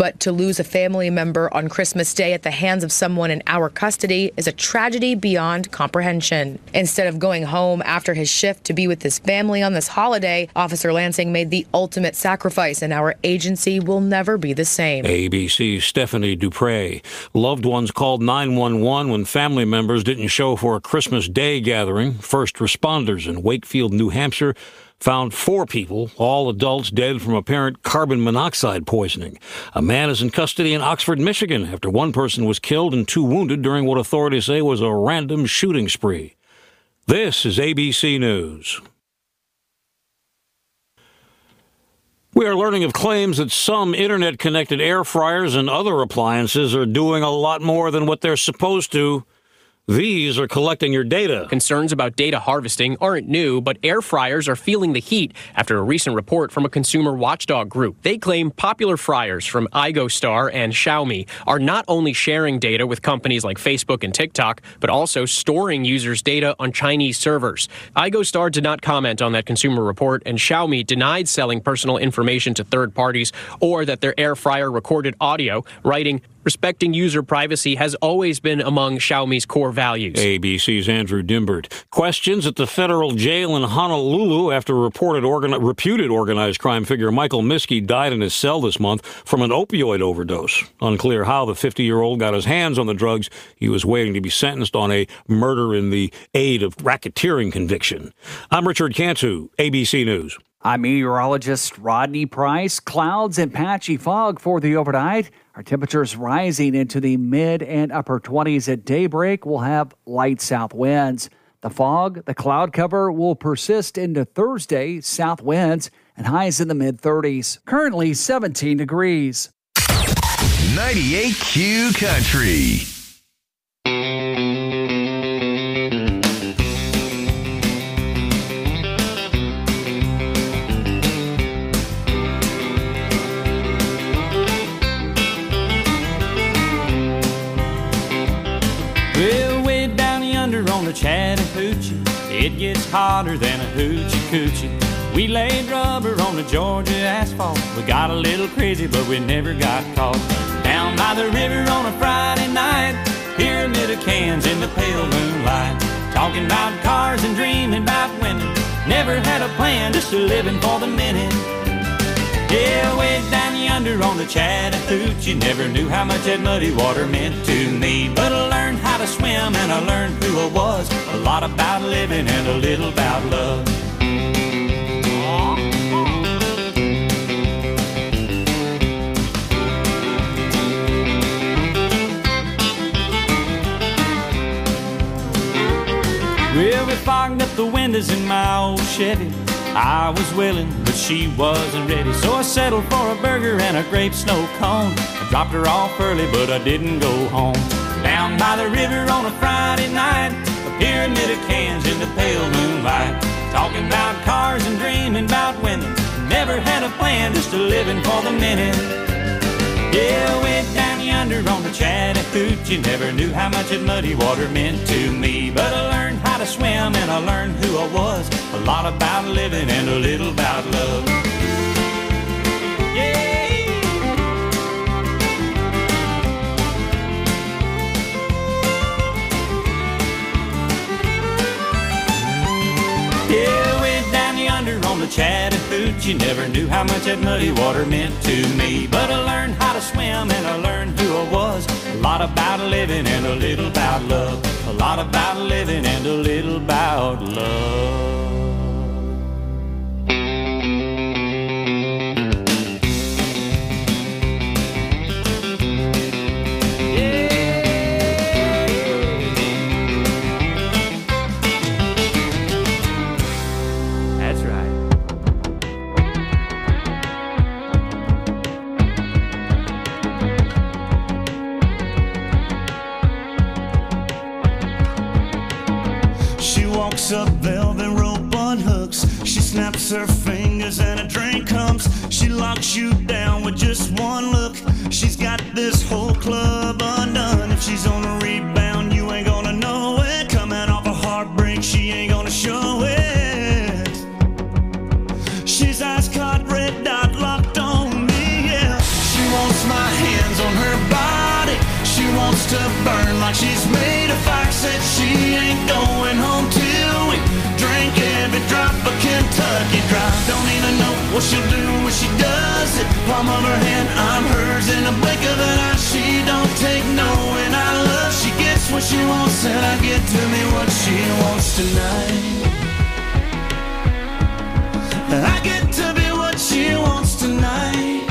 But to lose a family member on Christmas Day at the hands of someone in our custody is a tragedy beyond comprehension. Instead of going home after his shift to be with his family on this holiday, Officer Lansing made the ultimate sacrifice, and our agency will never be the same. ABC's Stephanie Dupre. Loved ones called 911 when family members didn't show for a Christmas Day gathering. First responders in Wakefield, New Hampshire, found 4 people, all adults, dead from apparent carbon monoxide poisoning. A man is in custody in Oxford, Michigan, after one person was killed and 2 wounded during what authorities say was a random shooting spree. This is ABC News. We are learning of claims that some internet-connected air fryers and other appliances are doing a lot more than what they're supposed to. These are collecting your data. Concerns about data harvesting aren't new, but air fryers are feeling the heat after a recent report from a consumer watchdog group. They claim popular fryers from iGoStar and Xiaomi are not only sharing data with companies like Facebook and TikTok, but also storing users' data on Chinese servers. iGoStar did not comment on that consumer report, and Xiaomi denied selling personal information to third parties or that their air fryer recorded audio, writing, "Respecting user privacy has always been among Xiaomi's core values." ABC's Andrew Dimbert. Questions at the federal jail in Honolulu after reputed organized crime figure Michael Miskey died in his cell this month from an opioid overdose. Unclear how the 50-year-old got his hands on the drugs. He was waiting to be sentenced on a murder in the aid of racketeering conviction. I'm Richard Cantu, ABC News. I'm meteorologist Rodney Price. Clouds and patchy fog for the overnight. Our temperatures rising into the mid and upper 20s at daybreak. We'll have light south winds. The fog, the cloud cover will persist into Thursday. South winds and highs in the mid 30s. Currently 17 degrees. 98Q Country. Well, way down yonder on the Chattahoochee, it gets hotter than a hoochie coochie. We laid rubber on the Georgia asphalt. We got a little crazy, but we never got caught. Down by the river on a Friday night, pyramid of cans in the pale moonlight. Talking about cars and dreaming about women. Never had a plan, just a living for the minute. Yeah, way down yonder on the Chattahoochee, never knew how much that muddy water meant to me. But I learned how to swim and I learned who I was. A lot about living and a little about love. Well, we fogged up the windows in my old Chevy. I was willing, but she wasn't ready. So I settled for a burger and a grape snow cone. I dropped her off early, but I didn't go home. Down by the river on a Friday night, a pyramid of cans in the pale moonlight. Talking about cars and dreaming about women. Never had a plan, just a living for the minute. Yeah, way down yonder on the Chattahoochee, never knew how much that muddy water meant to me. But I learned how to swim and I learned who I was. A lot about living and a little about love. Yeah. Yeah, way down yonder on the Chattahoochee, never knew how much that muddy water meant to me. But I learned how to swim and I learned who I was. A lot about living and a little about love. A lot about living and a little about love. Up velvet rope on hooks. She snaps her fingers and a drink comes. She locks you down with just one look. She's got this whole club undone. If she's on a rebound, you ain't gonna know it. Coming off a heartbreak, she ain't gonna show it. She's ice caught, red dot locked on me, yeah. She wants my hands on her body. She wants to burn like she's made of fire. Said she ain't going home till we drink every drop of Kentucky Dry. Don't even know what she'll do when she does it. Palm of her hand, I'm hers in a blink of an eye. She don't take no and I love. She gets what she wants and I get to me what she wants tonight. I get to be what she wants tonight.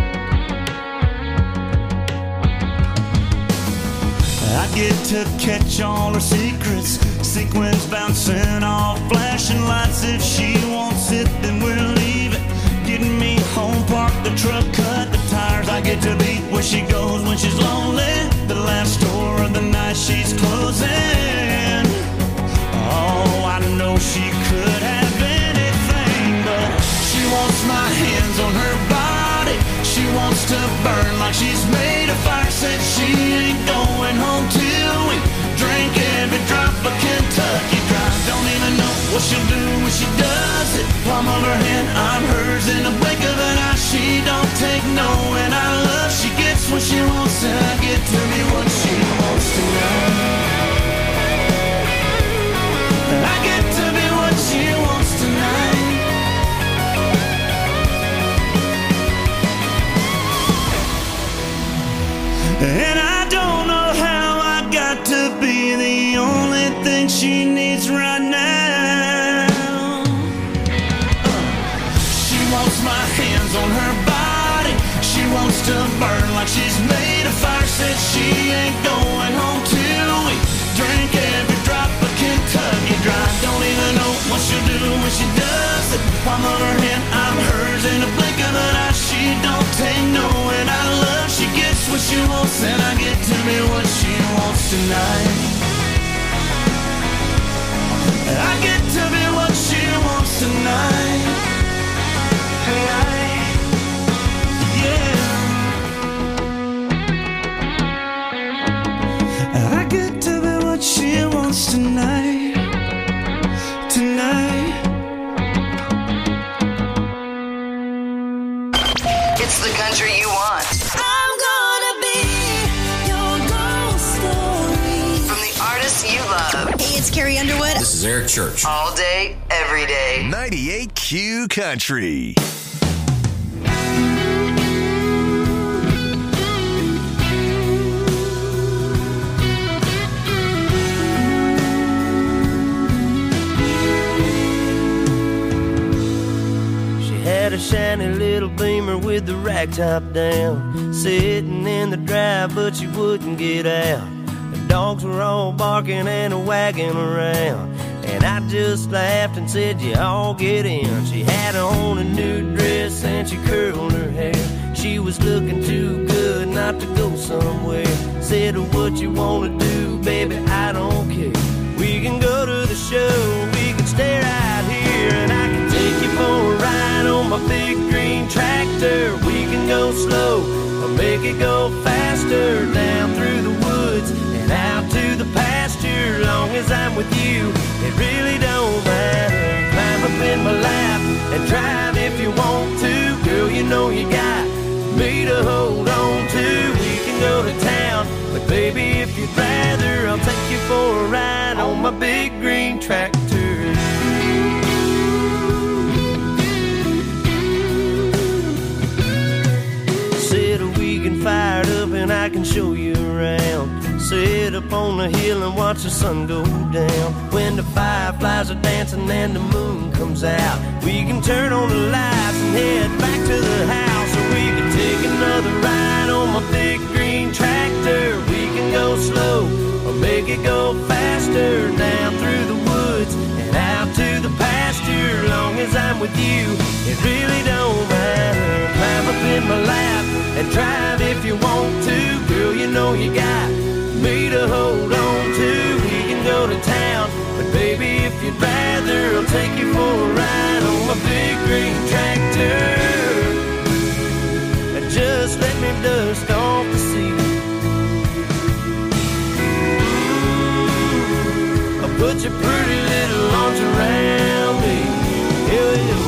I get to catch all her secrets. Sequins bouncing off flashing lights. If she wants it, then we'll leave it. Getting me home, park the truck, cut the tires. I get to be where she goes when she's lonely. The last store of the night she's closing. Oh, I know she could have anything, but she wants my hands on her body. She wants to burn like she's made of fire. Said she ain't going home till we drink every drop of Kentucky Dry. Don't even know what she'll do when she does it. Palm of her hand, I'm hers in a blink of an eye. She don't take no and I love. She gets what she wants and I get to me what she wants tonight. I get to be what she wants tonight. And I don't know how I got to be the only thing she needs right now. She wants my hands on her body. She wants to burn like she's made of fire. Said she ain't going home till we drink every drop of Kentucky Dry. Don't even know what she'll do when she does it. Palm of her hand, I'm hers in a blink of an eye. She don't take no and I love. She gets what she wants and I get to be what she wants tonight. I get to be what she wants tonight. Yeah. I get to be what she wants tonight. Tonight. It's the country you want. I'm gonna be your ghost story. From the artists you love. Hey, it's Carrie Underwood. This is Eric Church. All day, every day. 98Q Country. Had a shiny little Beamer with the rack top down, sitting in the drive, but she wouldn't get out. The dogs were all barking and wagging around, and I just laughed and said, you all get in. She had on a new dress and she curled her hair. She was looking too good not to go somewhere. Said, what you wanna do, baby, I don't care. We can go to the show, we can stay right here, and I can take you for a ride on my big green tractor. We can go slow or make it go faster, down through the woods and out to the pasture. Long as I'm with you, it really don't matter. Climb up in my lap and drive if you want to. Girl, you know you got me to hold on to. We can go to town, but baby, if you'd rather, I'll take you for a ride on my big green tractor. Fired up and I can show you around. Sit up on the hill and watch the sun go down. When the fireflies are dancing and the moon comes out, we can turn on the lights and head back to the house. Or we can take another ride on my big green tractor. We can go slow or make it go faster, down through the woods and out to the pasture. Long as I'm with you, it really don't matter. Climb up in my lap and drive if you want to. Girl, you know you got me to hold on to. We can go to town, but baby, if you'd rather, I'll take you for a ride on my big green tractor. And just let me dust off the seat. I'll put your pretty little arms around me. Yeah.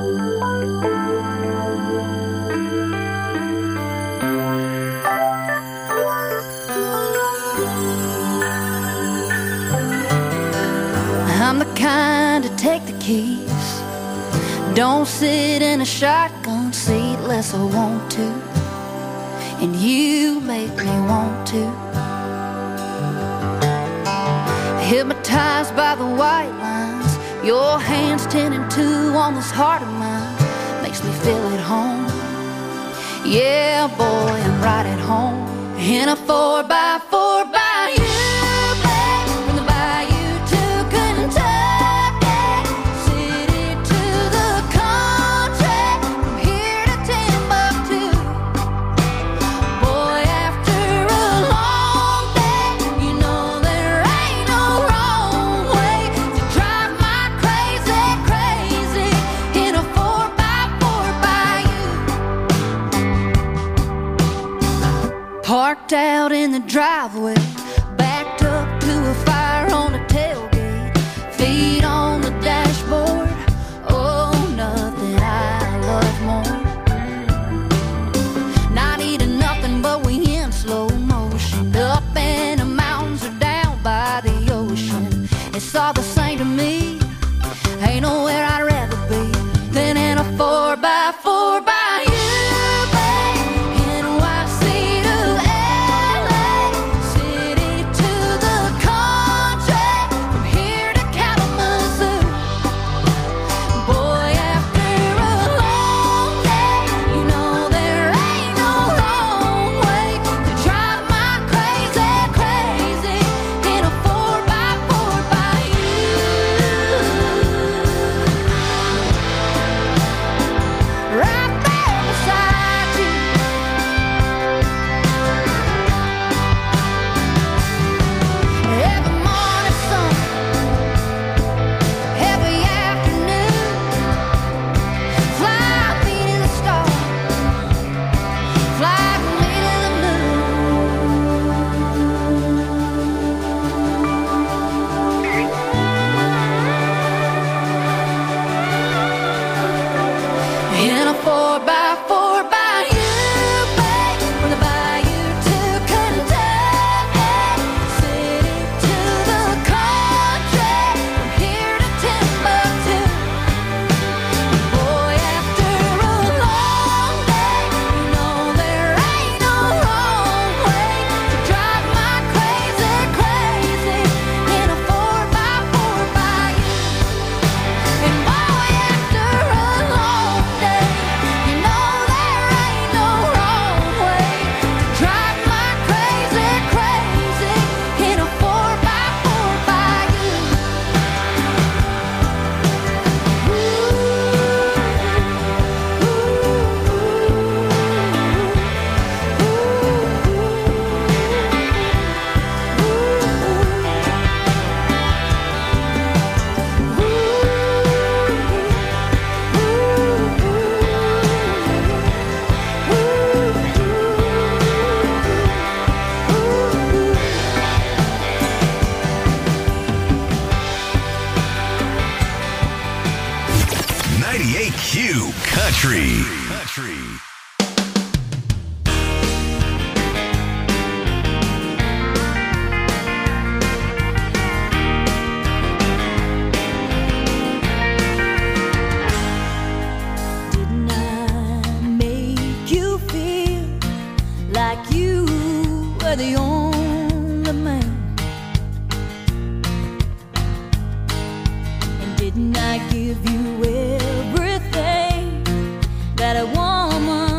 I'm the kind to take the keys. Don't sit in a shotgun seat unless I want to. And you make me want to. Hypnotized by the white lines, your hands 10 and 2 on this heart of mine. Makes me feel at home. Yeah, boy, I'm right at home. In a 4x4 by you. Parked out in the driveway, backed up to a fire on the tailgate, feet on the dashboard. Oh, nothing I love more. Not eating nothing, but we in slow motion. Up in the mountains or down by the ocean. It's all the same to me. Ain't nowhere I'd rather be than in a 4x4 by you. In a 4x4 by you, babe, from the bayou to Kentucky, city to the country, from here to Timbuktu. Boy, after a long day, you know there ain't no wrong way to drive my crazy, crazy in a 4x4 by you. And boy, after a long day, you know there ain't no wrong way to drive my crazy, crazy in a 4x4 by you. 98Q Country. Didn't I make you feel like you were the only man? And didn't I give you everything that a woman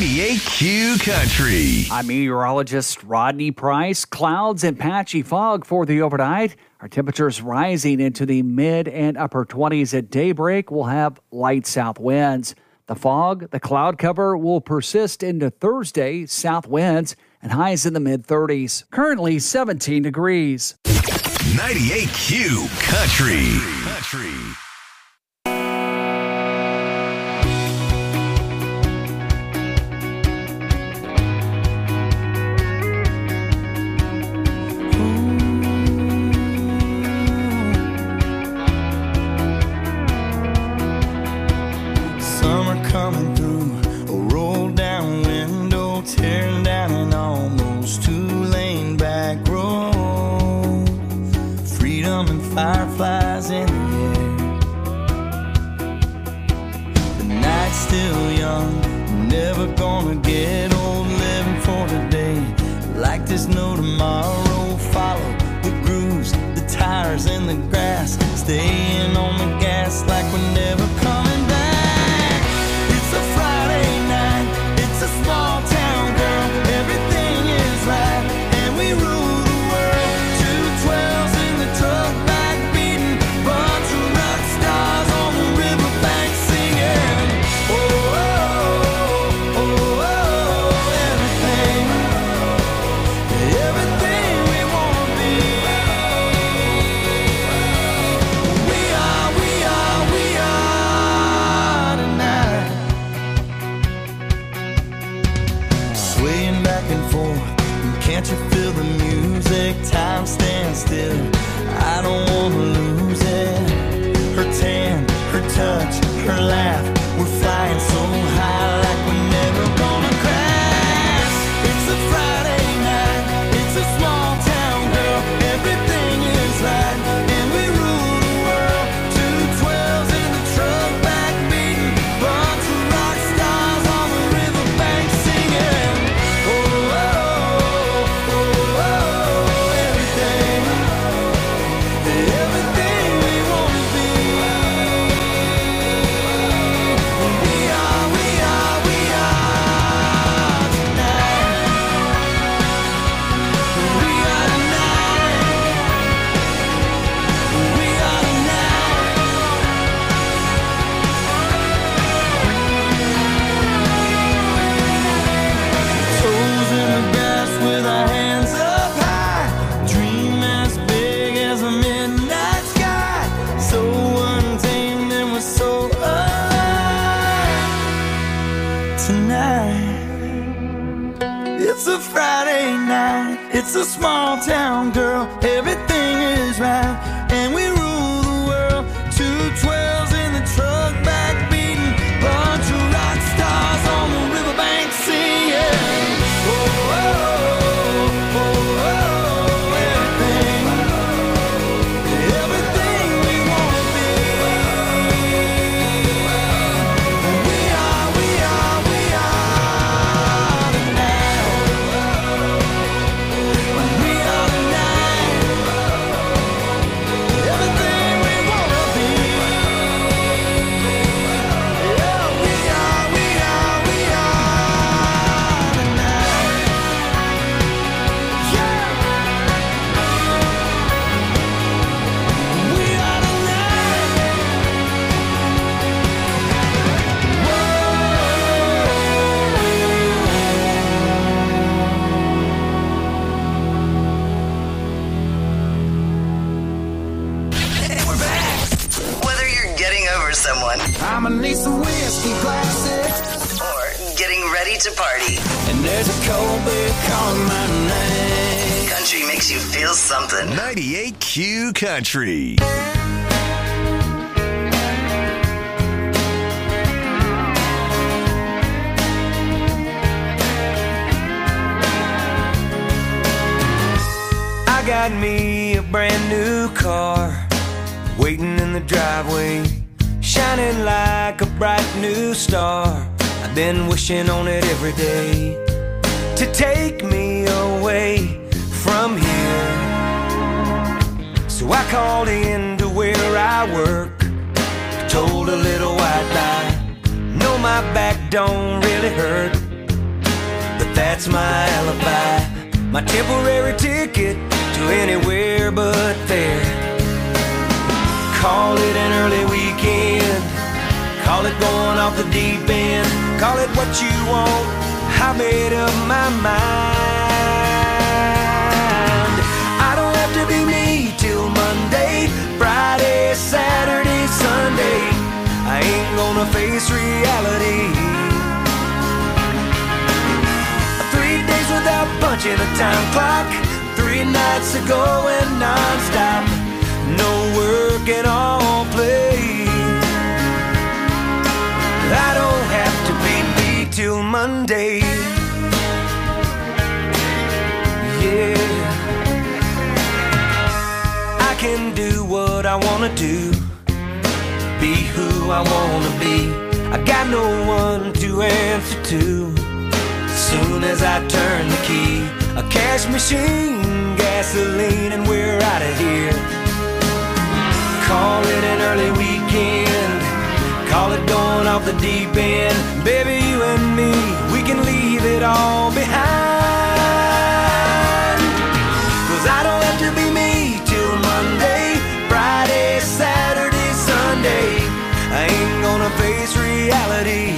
98Q Country. I'm meteorologist Rodney Price. Clouds and patchy fog for the overnight. Our temperatures rising into the mid and upper 20s at daybreak. We'll have light south winds. The fog, the cloud cover will persist into Thursday. South winds and highs in the mid 30s. Currently 17 degrees. 98Q Country. Summer coming through, a roll down window, tearing down an almost two-lane back road. Freedom and fireflies in the air. The night's still young, never gonna get old, living for today. Like there's no tomorrow, follow the grooves, the tires and the grass, staying on the gas like we're never coming back. It's a Friday night, it's a small town girl, everything is right, and we rule the world. 212s in the truck back beating, bunch of rock stars on the riverbank singing. Oh, oh, oh, oh, everything we wanna be. We are tonight. Swaying back and forth, can't you feel the music? Time stands still, I don't wanna lose it. Her tan, her touch, her laugh, we're flying so high like we're never gonna crash. It's a Friday night, it's a small town girl, everything is right, and we rule the world. 212s in the truck back beating, bunch of rock stars on the riverbank singing. Oh, oh, oh, oh, oh, everything we wanna be. We are tonight. We are tonight. We are tonight. Toes in the grass with our hands up high. Dream as big as a midnight sky. So untamed and we're so alive tonight. It's a Friday night, it's a small town girl, everything is right, and we rule the world. 212s in the truck back beating, bunch of rock stars on the riverbank singing. Oh, oh, oh, oh, oh, everything we wanna be. We are tonight. We are tonight. Everything we wanna be. Yeah, we are tonight. Yeah. We are Whether you're getting over someone I'ma need some whiskey glasses, or getting ready to party, and there's a cold beer calling my name. country makes you feel something. 98Q Country. I got me a brand new car waiting in the driveway, shining like a bright new star. I've been wishing on it every day to take me away from here. So I called in to where I work, told a little white lie, no, my back don't really hurt. That's my alibi, my temporary ticket to anywhere but there. Call it an early weekend, call it going off the deep end, call it what you want, I made up my mind. I don't have to be me till Monday, Friday, Saturday, Sunday. I ain't gonna face reality. 3 days without punching a time clock, 3 nights of going non-stop, no work and all play. I don't have to be me till Monday. Yeah, I can do what I wanna do, be who I wanna be. I got no one to answer to. Soon as I turn the key, a cash machine, gasoline, and we're out of here. Call it an early weekend, call it going off the deep end. Baby, you and me, we can leave it all behind. 'Cause I don't have to be me till Monday, Friday, Saturday, Sunday. I ain't gonna face reality.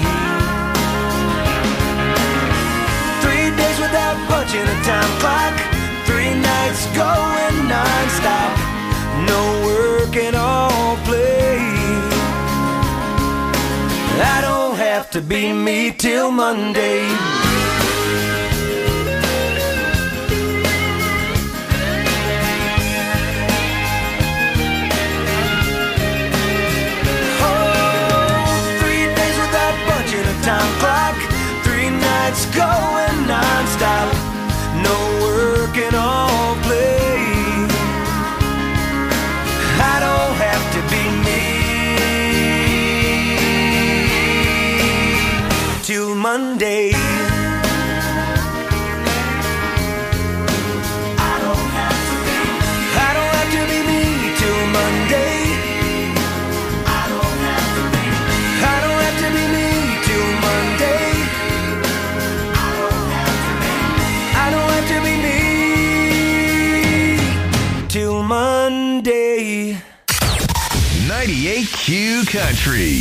3 days without punching a time clock, 3 nights going non-stop, no work and all play. I don't have to be me till Monday. Time clock, 3 nights going non-stop, no work and all play. I don't have to be me till Monday. I don't have to be me till Monday. I don't have to be me till Monday. I don't have to be me till Monday. 98Q Country.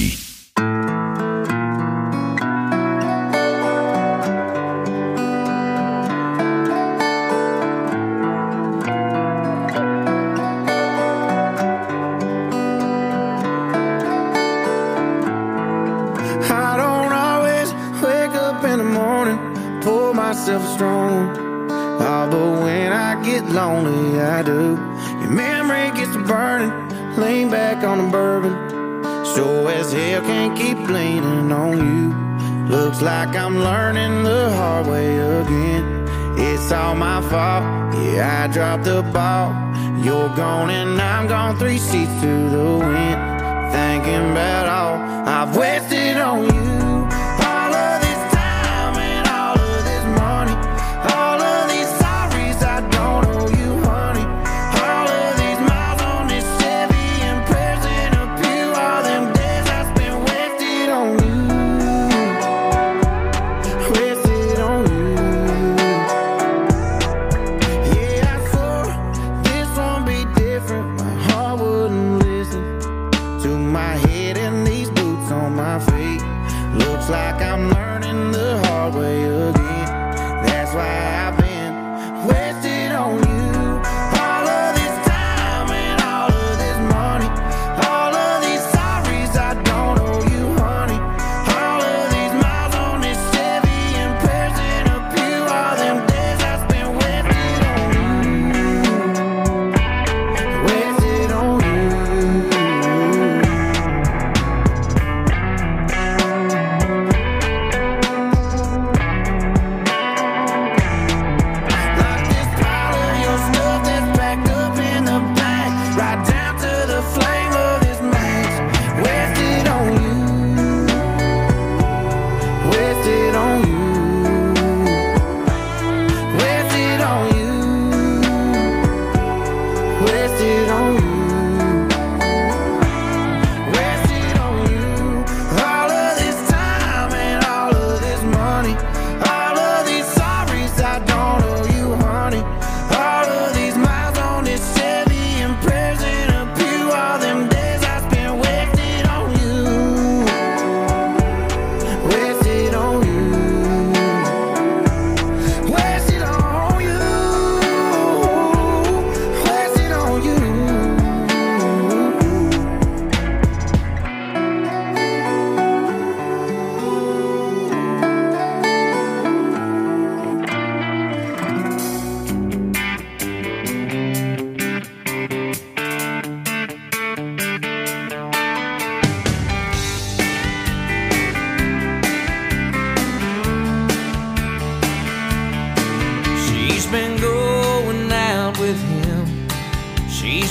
Myself strong, oh, but when I get lonely, I do. Your memory gets to burning, lean back on the bourbon. Sure as hell can't keep leaning on you. Looks like I'm learning the hard way again. It's all my fault, yeah, I dropped the ball. You're gone and I'm gone, 3 seats to the wind. Thinking about all I've wasted on you.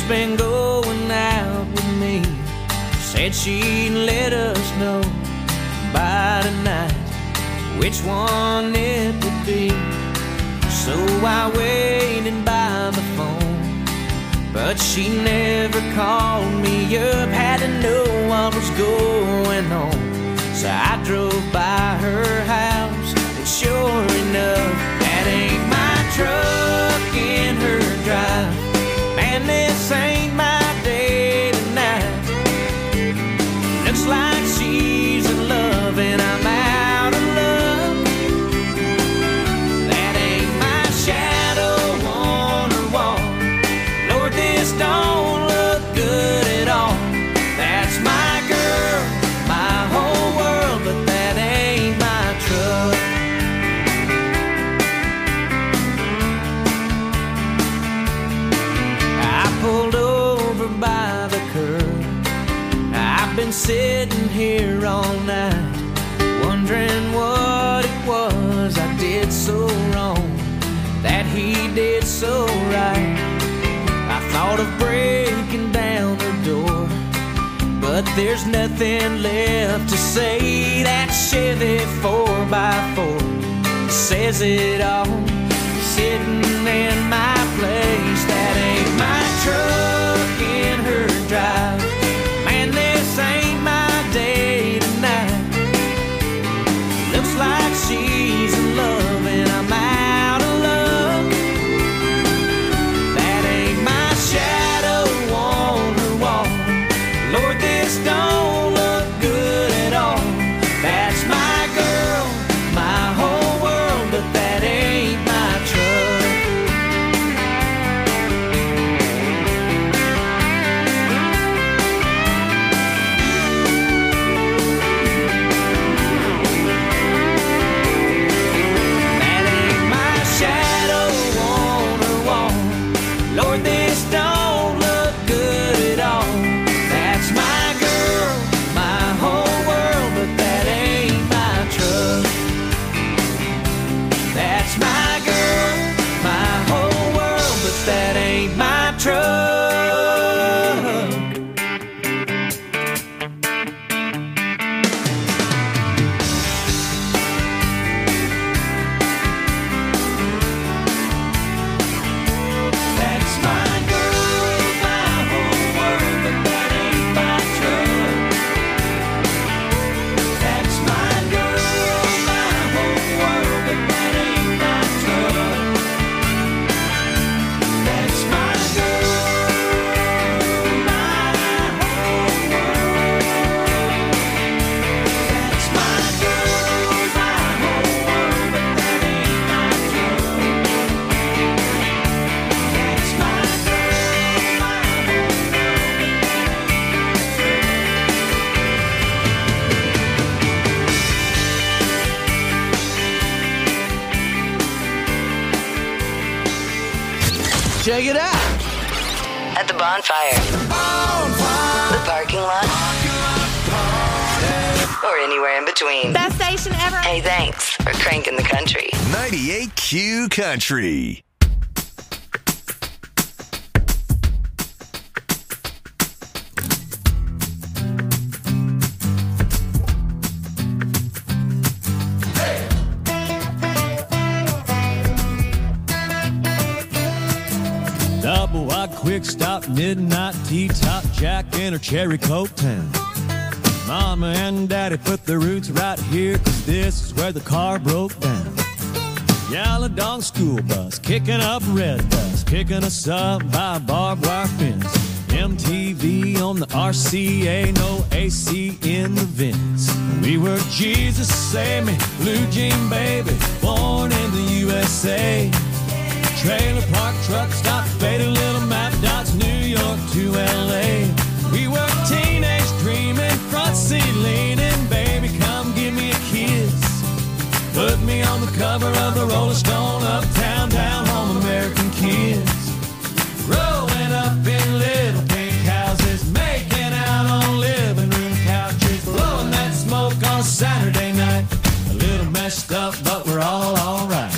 been going out with me. Said she'd let us know by tonight which one it would be. So I waited by the phone, but she never called me up. Had to know what was going on, so I drove by her house, and sure enough, that ain't my truck in her drive. Man, this ain't my day tonight. Looks like she's in love and I'm out of luck. That ain't my shadow on her wall. Lord, this don't look good at all. That's my girl, my whole world, but that ain't my truck. I pulled over by the curb. I've been sitting here all night, wondering what it was I did so wrong, that he did so right. I thought of breaking down the door, but there's nothing left to say. That Chevy 4x4 says it all, sitting in my place. That ain't my truck in her drive. Man, this ain't my day tonight. Looks like she's in love and I'm out of luck. That ain't my shadow on her wall. Lord, this don't look good at all. That's my girl, my whole world, but that ain't my truck. That ain't my shadow on her wall. Lord, this don't look good at all. That's my girl, my whole world, but that ain't my truck. That's my girl, my whole world, but that ain't my truck. That's my girl, my whole world, but that ain't my truck. That's my girl, my whole world, but that ain't my truck. That's my girl, my whole world. That's my girl, my whole world, but that ain't my truck. That's my girl, my whole Check it out. At the bonfire. The parking lot. Or anywhere in between. Best station ever. Hey, thanks for cranking the country. 98Q Country. Double wide quick stop, midnight T-top, Jack in her cherry coke town. Mama and Daddy put their roots right here, 'cause this is where the car broke down. Yellow dog school bus, kicking up red dust, picking us up by a barbed wire fence. MTV on the RCA, no AC in the vents. We were Jesus Save Me, Blue Jean Baby, born in the USA. Trailer park, truck stop, faded little map dots, New York to LA. We were teenage dreaming, front seat leaning, baby, come give me a kiss. Put me on the cover of the Rolling Stone, uptown, down home, American kids. Growing up in little pink houses, making out on living room couches, blowing that smoke on Saturday night. A little messed up, but we're all alright.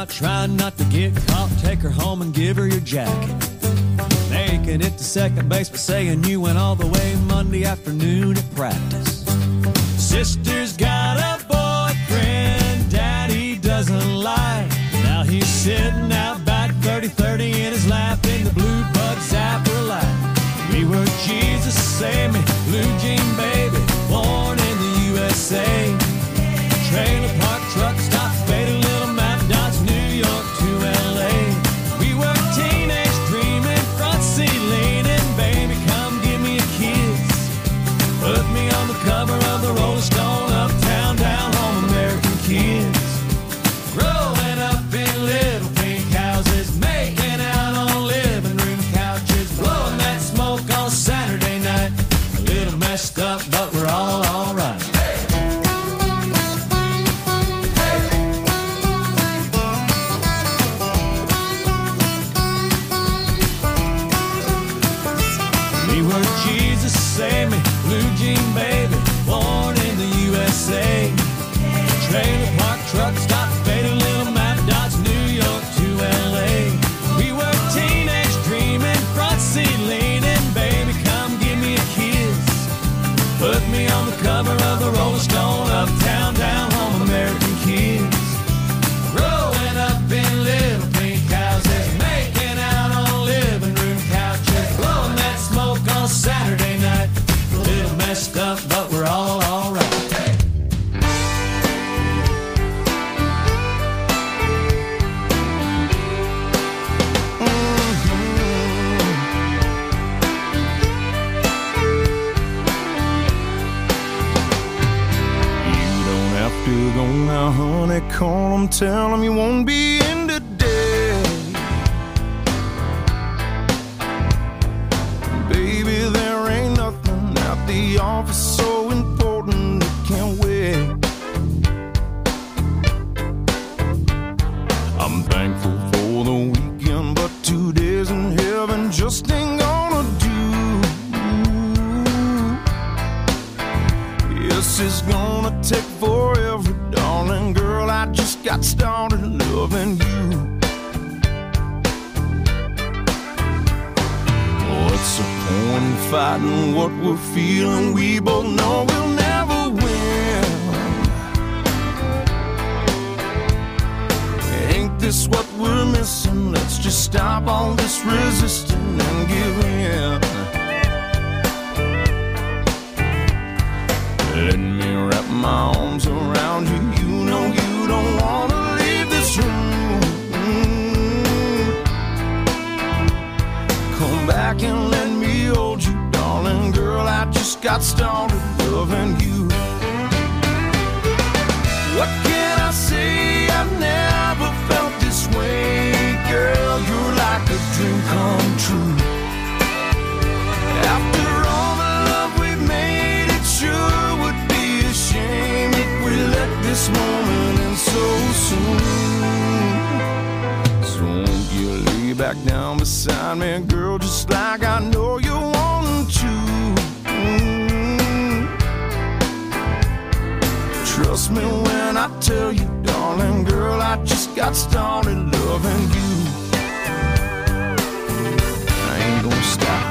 out trying not to get caught. Take her home and give her your jacket. Making it to second base, but saying you went all the way Monday afternoon at practice. Sister's got a boyfriend Daddy doesn't like. Now he's sitting out back 30-30 in his lap in the blue bug zapper light. We were Jesus, save me, blue jean baby, born in the USA. Trailer park truck stop, faded little map dots, New York to LA. We were teenage dreaming, front seat leaning, baby come give me a kiss. Put me on the cover of the Rolling Stone, uptown, down home, American kids. Growing up in little pink houses, making out on living room couches, blowing that smoke on Saturday night. A little messed up, but we're all right. We were Jesus, save me, blue jean baby, born in the USA. Trailer park truck stop, faded little map dots, New York to LA. We were teenage dreaming, front seat leaning, baby come give me a kiss. Put me on the cover of the Rolling Stone, uptown, down home, American kids. Growing up in little pink houses, making out on living room couches, blowing that smoke on Saturday night. A little messed up, but we're all right. To go now, honey, call him, tell him you won't be in today. Baby, there ain't nothing at the office so important it can't wait. I'm thankful for the weekend, but 2 days in heaven just ain't gonna do. Yes, it's gonna take forever, darling girl, I just got started loving you. What's the point in fighting what we're feeling? We both know we'll never win. Ain't this what we're missing? Let's just stop all this resisting and give in. Let me wrap my arms around you. You know you don't wanna leave this room. Come back and let me hold you, darling girl. I just got started loving you. What can I say? I've never felt this way, girl. You're like a dream come true. After all the love we've made, it sure would be a shame if we let this moment end so soon. So won't you lay back down beside me, girl, just like I know you want to. Trust me when I tell you, darling girl, I just got started loving you. I ain't gonna stop.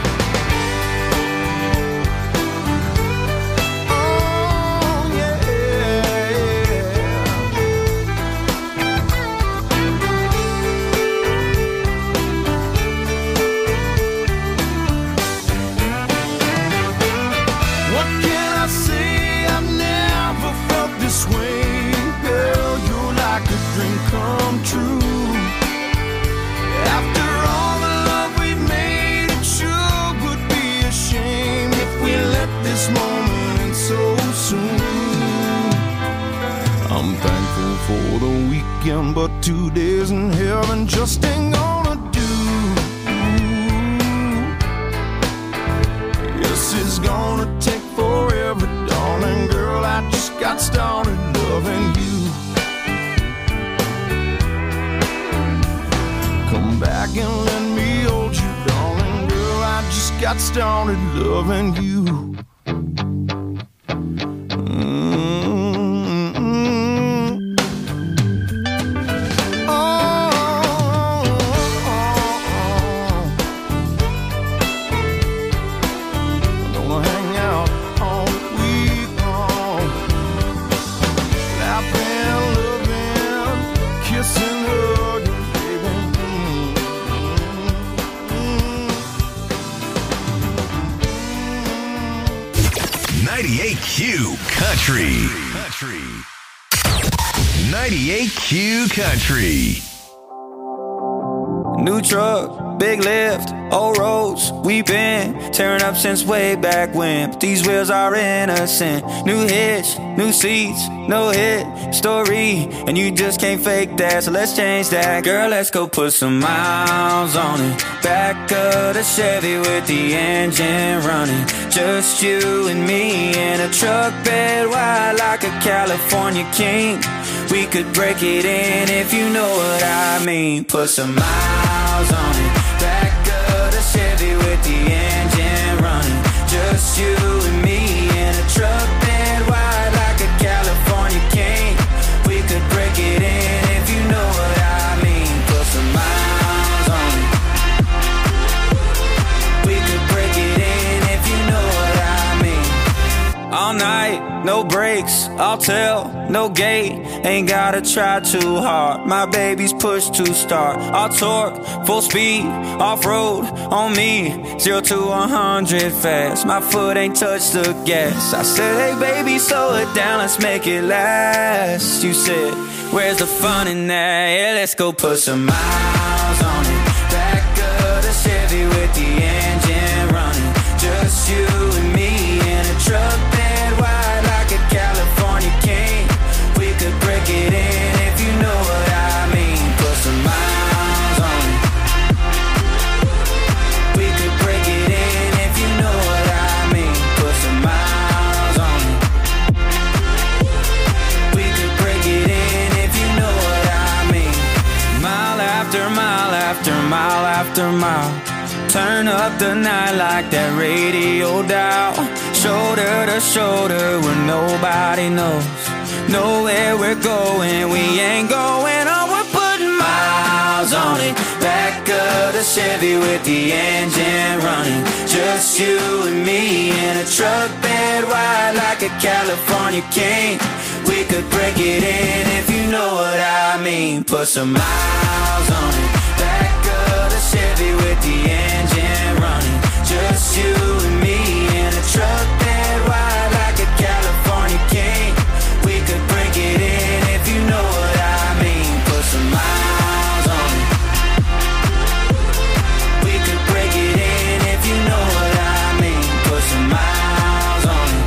Come true. After all the love we've made, it sure would be a shame if we let this moment end so soon. I'm thankful for the weekend, but 2 days in heaven just ain't gonna do. Yes, it's gonna take forever, darling girl. I just got started loving you. Come back and let me hold you, darling girl. I just got started loving you. Oh, 98Q Country. 98Q Country. New truck, big lift, old roads. We've been tearing up since way back when. But these wheels are innocent. New hitch, new seats, no hit story. And you just can't fake that, so let's change that. Girl, let's go put some miles on it. Back of the Chevy with the engine running. Just you and me in a truck bed wide like a California king. We could break it in if you know what I mean. Put some miles on it. Back of the Chevy with the engine running. Just you and me in a truck bed wide like a California king. We could break it in if you know what I mean. Put some miles on it. We could break it in if you know what I mean. All night, no brakes, I'll tell, no gate. Ain't gotta try too hard. My baby's push to start. All torque, full speed, off-road on me. 0 to 100 fast. My foot ain't touched the gas. I said, hey baby, slow it down, let's make it last. You said, where's the fun in that? Yeah, let's go put some miles on it. Back of the Chevy with the engine running. Just you and me in a truck bed wide like a California king. We could break it in if you know what I mean. Put some miles on it. We could break it in if you know what I mean. Put some miles on it. We could break it in if you know what I mean. Mile after mile after mile after mile. Turn up the night like that radio dial. Shoulder to shoulder where nobody knows. Know where we're going, we ain't going on. We're putting miles on it. Back of the Chevy with the engine running. Just you and me in a truck bed wide like a California king. We could break it in if you know what I mean. Put some miles on it. Back of the Chevy with the engine running. Just you and me in a truck bed wide like a California king. We could break it in if you know what I mean. Put some miles on it. We could break it in if you know what I mean. Put some miles on it.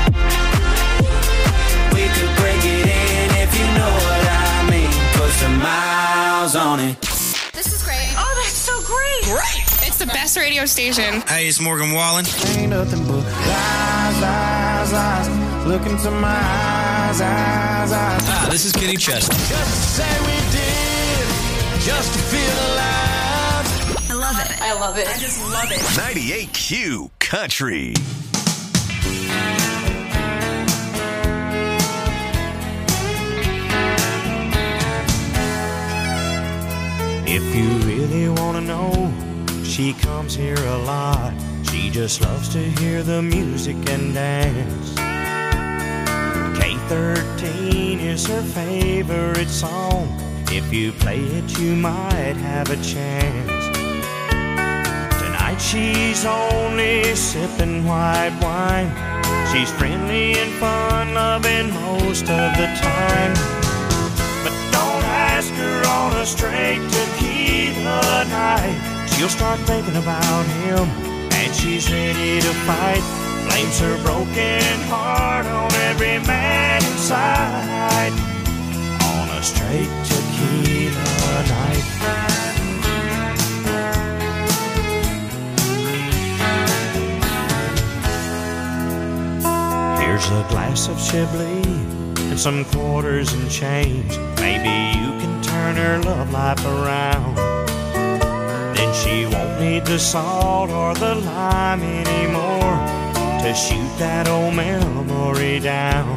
We could break it in if you know what I mean. Put some miles on it. This is great. Oh, that's so great. Great. It's the best radio station. Hey, it's Morgan Wallen. Ain't nothing but lies, lies, lies. Look into my eyes, eyes, eyes. Hi, this is Kenny Chesney. Just to say we did, just to feel alive. I love it. I love it. I just love it. 98Q Country. If you really want to know, she comes here a lot. She just loves to hear the music and dance. K13 is her favorite song. If you play it, you might have a chance. Tonight she's only sipping white wine. She's friendly and fun-loving most of the time. But don't ask her on a straight tequila night. She'll start thinking about him, and she's ready to fight. Blames her broken heart on every man inside. On a straight tequila night. Here's a glass of Chablis and some quarters and change. Maybe you can turn her love life around. Then she won't need the salt or the lime anymore to shoot that old memory down.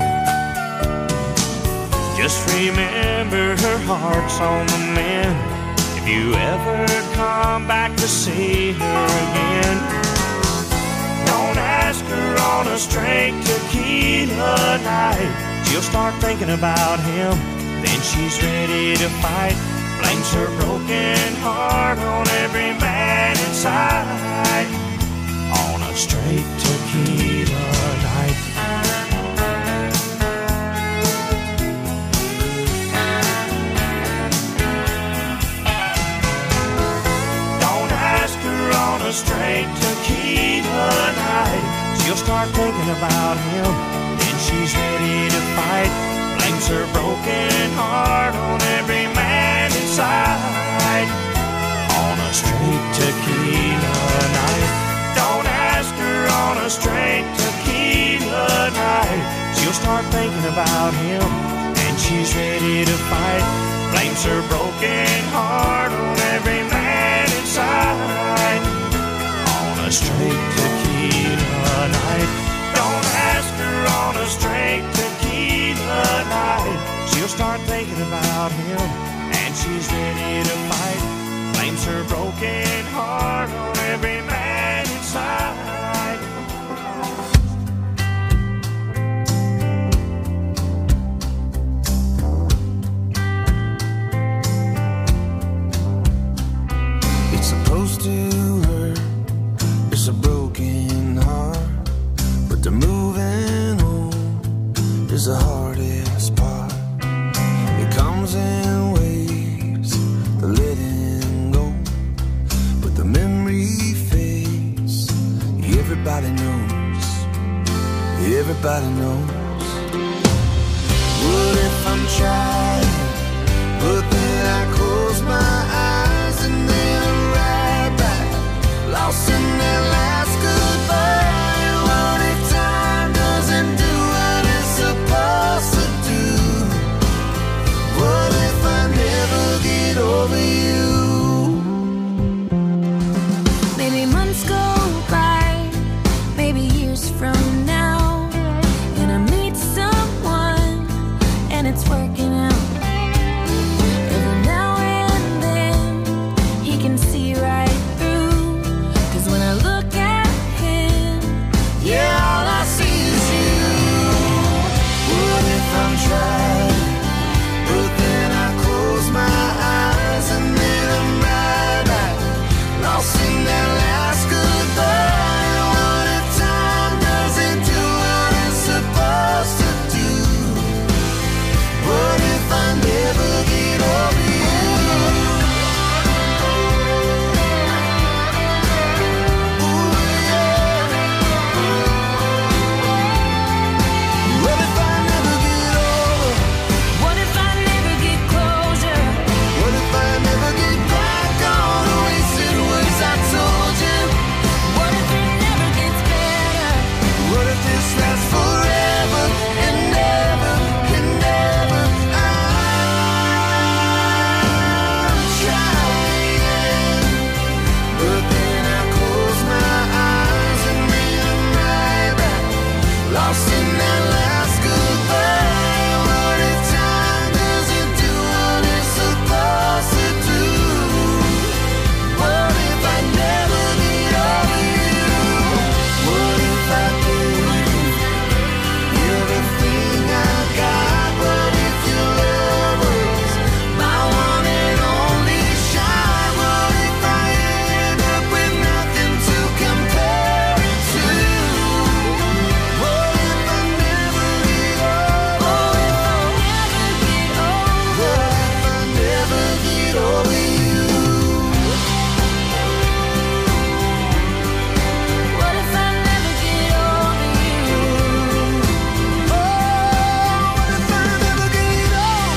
Just remember her heart's on the mend. If you ever come back to see her again, don't ask her on a straight tequila night. She'll start thinking about him, then she's ready to fight. Blames her broken heart on every man inside. On a straight tequila night. a straight tequila night. She'll start thinking about him, and she's ready to fight. Blames her broken heart on every man inside. On a straight tequila night. Don't ask her on a straight tequila night. She'll start thinking about him, and she's ready to fight. Blames her broken heart on every man inside. On a straight tequila night. Don't ask her on a straight tequila night. She'll start thinking about him, and she's ready to fight. Blames her broken heart on every man inside. It's supposed to hurt, it's a broken heart, but the moving on is the hardest part. It comes in waves, the letting go, but the memory fades. Everybody knows, everybody knows. What if I'm trying, but then I close my eyes and then I'm right back, lost in that last goodbye. What if time doesn't do what it's supposed to do? What if I never get over you? Maybe months go by, maybe years from now, and I meet someone and it's working out. Every now and then he can see right through, 'cause when I look at him, Yeah, all I see is you. What if I'm trying, but then I close my eyes and then I'm right back, lost in that last goodbye. What if time doesn't do what it's supposed to do? What if I never get over you? What if I never get over? what if I never get closure? What if I never get back on the wasted words I told you? What if it never gets better? What if this lasts forever and never and never? I'm trying, but then I close my eyes and then I'm right back, lost in that last goodbye. What if time doesn't do what it's supposed to do? What if I never get over you? What if I gave you everything I got? What if your love was my one and only shot? What if I end up with nothing to compare it to? What if I never get over? What if I never get over you? What if I never get over you? What if I never get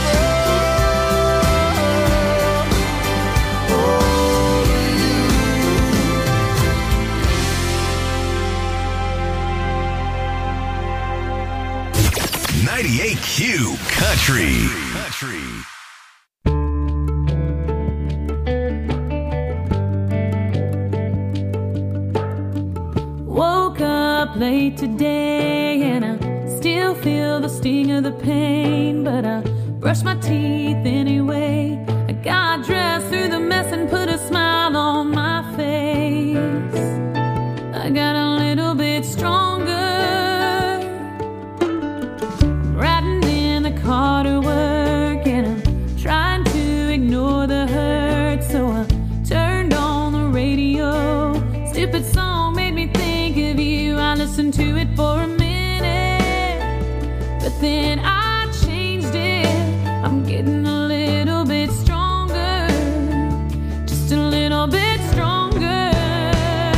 over you? 98Q Country. Woke up late today and I still feel the sting of the pain, but I brushed my teeth anyway. I got dressed through the mess and put a smile on my face. I got a little bit stronger, riding in the car to work and I'm trying to ignore the hurt, so I turned on the radio. Stupid song made me think of you. I listened to it for a minute, but then I changed it. I'm getting a little bit stronger, just a little bit stronger.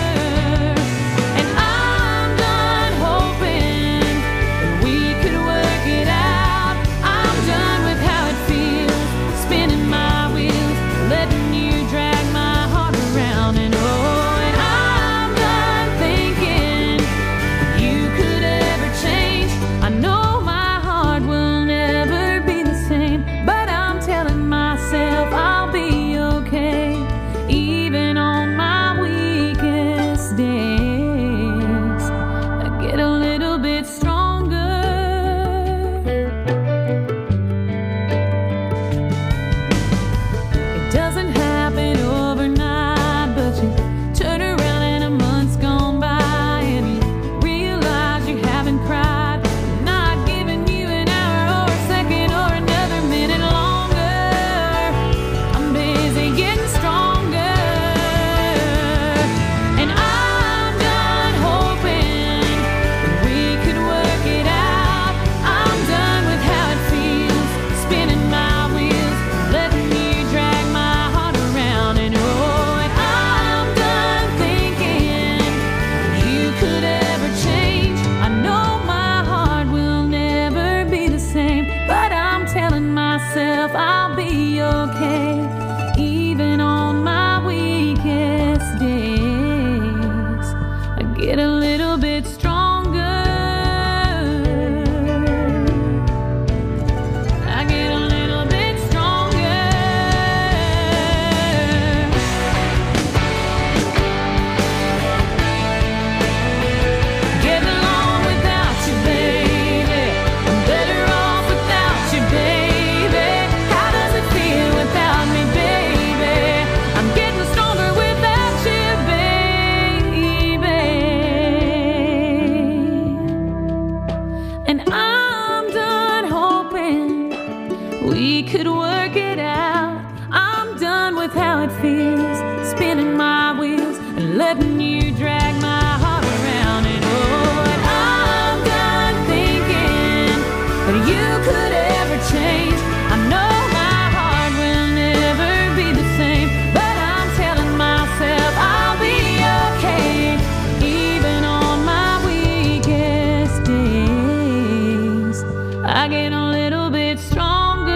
get a little bit stronger. I get a little bit stronger. Getting along without you, baby. I'm better off without you, baby. How does it feel without me, baby? I'm getting stronger without you, baby. And I'm done hoping we could work it out. I'm done with how it feels, spinning my wheels and letting you drag my heart around. And oh, and I'm done thinking that you could ever change. I know my heart will never be the same, but I'm telling myself I'll be okay, even on my weakest days. I get a little bit stronger.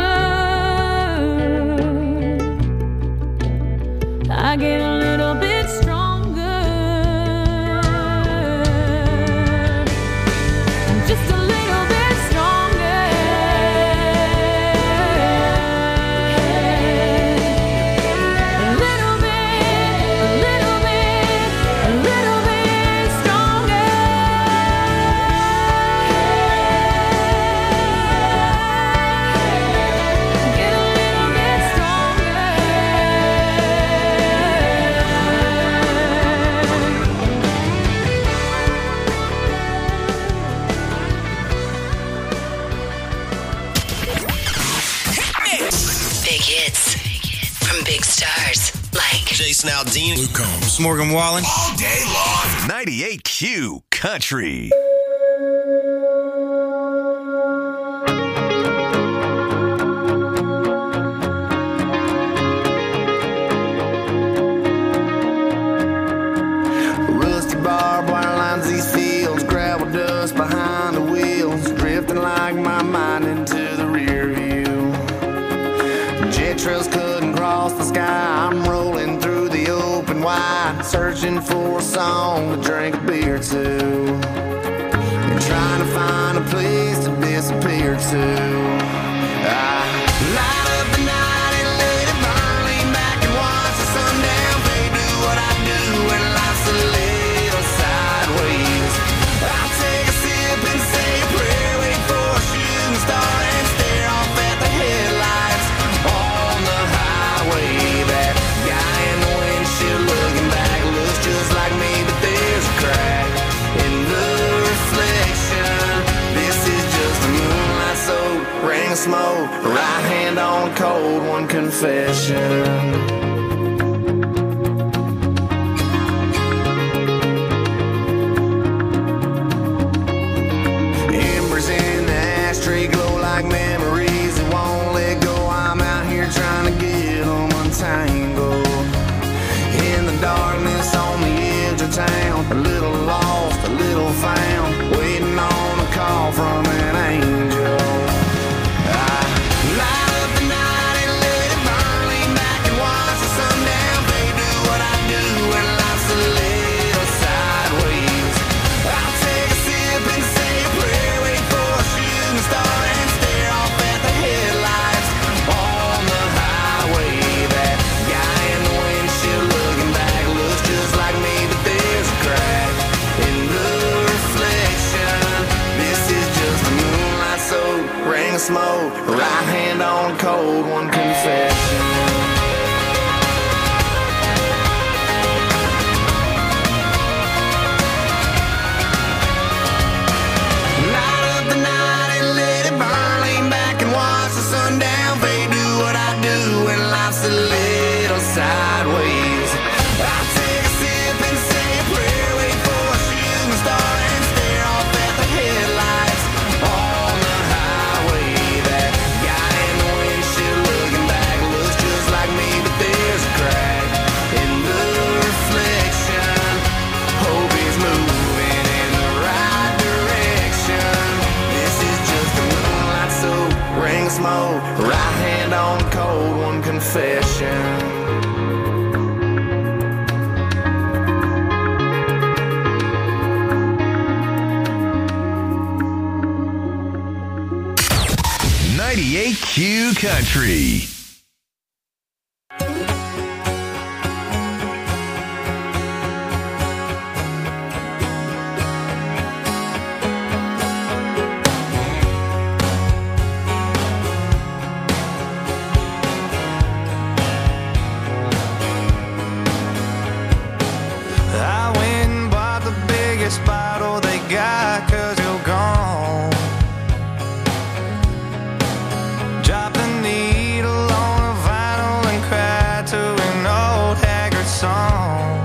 I get a little bit stronger. Just a little bit stronger. A little bit, a little bit, a little bit stronger. Get a little bit stronger. Big hits from big stars like Jason Aldean, Luke Combs, Morgan Wallen, all day long. 98Q Country. Rusty barbed wire lines these fields, gravel dust behind the wheels, drifting like my mind into the rear view. Jet trails couldn't cross the sky, I'm rolling through the open wide, searching for a song to drink a beer to, and trying to find a place to disappear to. I light up the night and let it burn, lean back and watch the sundown fade, do what I do when life's a little sideways. I take a sip and say a prayer, wait for a shooting star and stare off at the headlights on the highway. That guy in the windshield looking back looks just like me, but there's a crack in the reflection. This is just a moonlight soaked ring of smoke, right hand on a cold one confession. Embers in the ashtray glow like memories that won't let go. I'm out here trying to get them untangled. In the darkness on the edge of town, a little lost, a little found, waiting on a call from an angel. I light up the night and let it burn, lean back and watch the sundown fade, do what I do when life's a little sideways. I'll take a sip and say a prayer, wait for a shooting star and stare off at the headlights on the highway. That guy in the windshield looking back looks just like me, but there's a crack in the reflection. This is just a moonlight soaked ring of smoke, right hand on a cold one confession. Light up the night and let it burn, lean back and watch the sundown fade, do what I do when life's a little sideways. I take a sip and say a prayer, wait for a shooting star and stare off at the headlights on the highway. That guy in the windshield looking back Country. I went and bought the biggest bottle they got, 'cause you're gone. Drop the needle on a vinyl and cry to an old haggard song.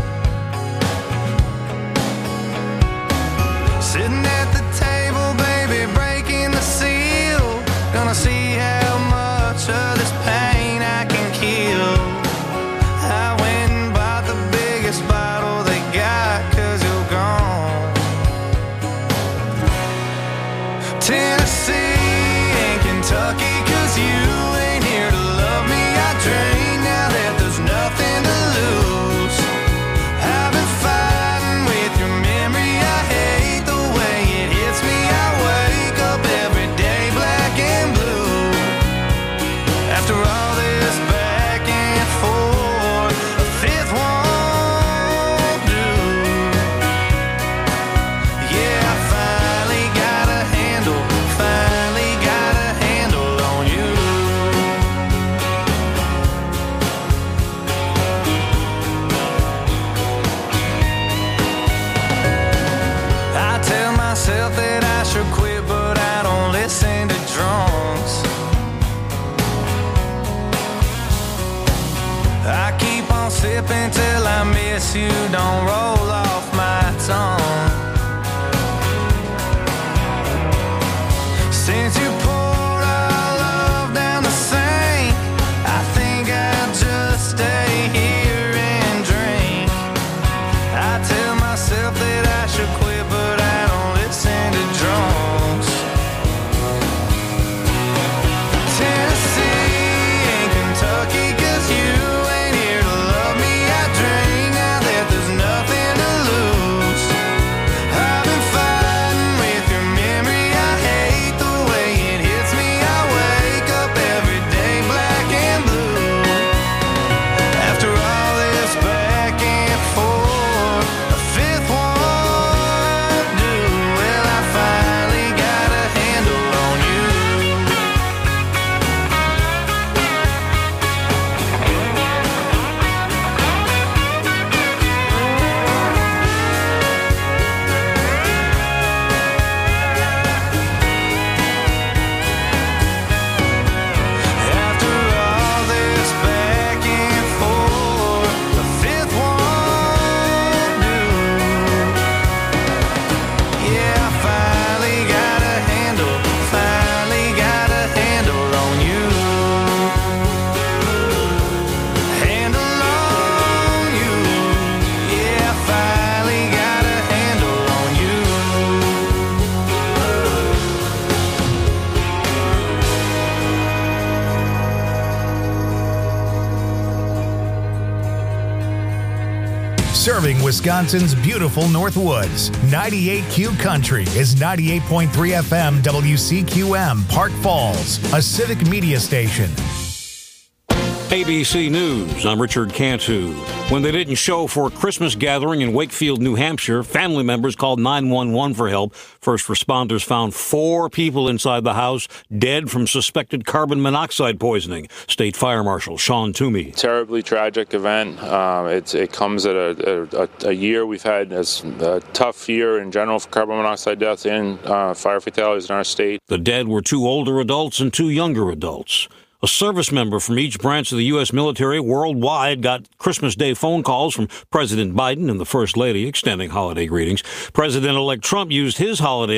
Sitting at the table, baby, breaking the seal. Gonna see how much of this pain I can kill. I went and bought the biggest bottle they got, 'cause you're gone. Tennessee and Kentucky, 'cause you ain't here to love me. I drink now that there's nothing to lose. I've been fighting with your memory. I hate the way it hits me. I wake up every day black and blue. After all this back and forth, a fifth won't do. Yeah, I finally got a handle on you. I tell myself that I should quit, but I don't listen to drunks. I keep on sipping till I miss you, don't roll off my tongue. Since you poured our love down the sink, I think I'll just stay here and drink. I tell myself that I should quit, but I don't listen to drunks. Tennessee and Kentucky, 'cause you ain't here to love me. I drink now that there's nothing to lose. I've been fighting with your memory. I hate the way it hits me. I wake up every day black and blue. After all this back and forth, a fifth won't do. Well, I finally got a handle on you. After all this back and forth, a fifth won't do. Yeah, I finally got a handle on you. Handle on you. Yeah, I finally got a handle on you. Serving Wisconsin's beautiful Northwoods. 98Q Country is 98.3 FM WCQM, Park Falls, a civic media station. ABC News, I'm Richard Cantu. When they didn't show for a Christmas gathering in Wakefield, New Hampshire, family members called 911 for help. First responders found 4 people inside the house dead from suspected carbon monoxide poisoning. State Fire Marshal Sean Toomey. Terribly tragic event. It comes at a year we've had a tough year in general for carbon monoxide deaths and fire fatalities in our state. The dead were 2 older adults and 2 younger adults. A service member from each branch of the U.S. military worldwide got Christmas Day phone calls from President Biden and the First Lady extending holiday greetings. President-elect Trump used his holiday